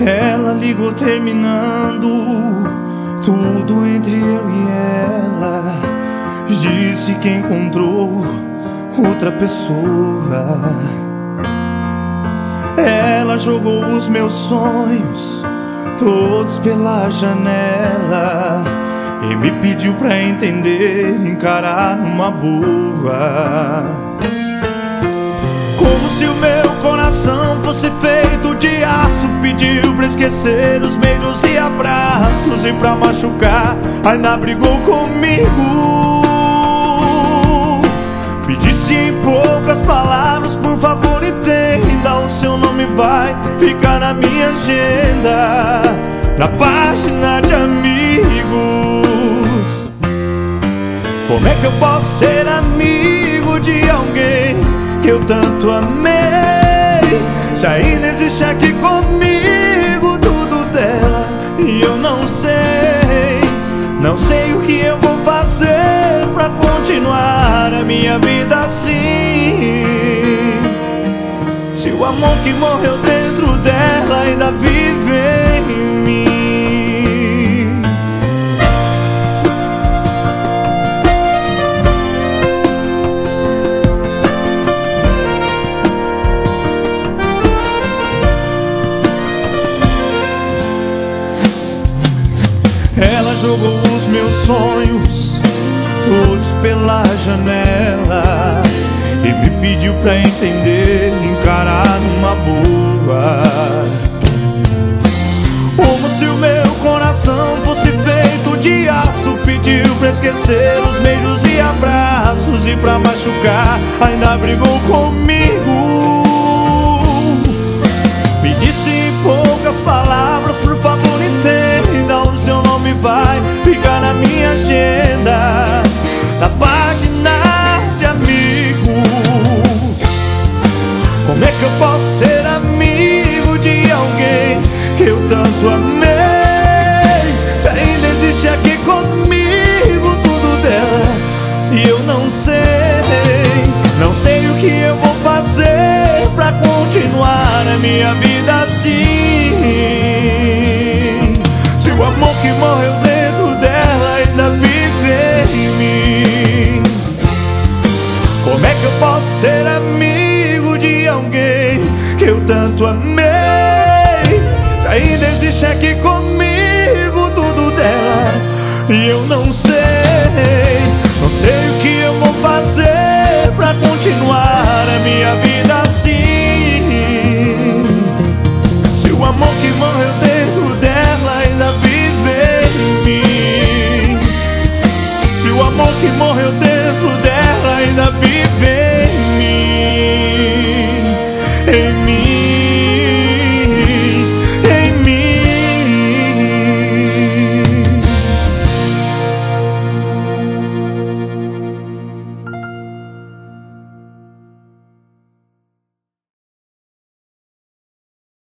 Ela ligou terminando tudo entre eu e ela. Disse que encontrou outra pessoa. Ela jogou os meus sonhos todos pela janela e me pediu pra entender, encarar numa boa. Como se o meu coração fosse feito de aço, pediu pra esquecer os beijos e abraços, e pra machucar ainda brigou comigo. Me disse em poucas palavras: por favor entenda, o seu nome vai ficar na minha agenda, na página de amigos. Como é que eu posso ser amigo de alguém que eu tanto amei, se ainda existe aqui comigo tudo dela e eu não sei? Não sei o que eu vou fazer pra continuar a minha vida assim, se o amor que morreu dentro dela ainda vive em mim. Ela jogou os meus sonhos todos pela janela e me pediu pra entender, encarar numa boa. Como se o meu coração fosse feito de aço, pediu pra esquecer os beijos e abraços, e pra machucar ainda brigou comigo. Me disse em poucas palavras: por favor entenda, o seu nome vai ficar na minha agenda, na página de amigos. Como é que eu posso ser amigo de alguém que eu tanto amei, se ainda existe aqui comigo tudo dela e eu não sei? Não sei o que eu vou fazer pra continuar a minha vida assim, se o amor que morreu dentro dela ainda vive em mim. Como é que eu posso ser amigo de alguém que eu tanto amei, se ainda existe aqui comigo tudo dela e eu não sei? Não sei o que eu vou fazer pra continuar a minha vida assim, se o amor que morreu dentro dela ainda vive em mim. Se o amor que morreu dentro dela ainda vive em mim, em mim.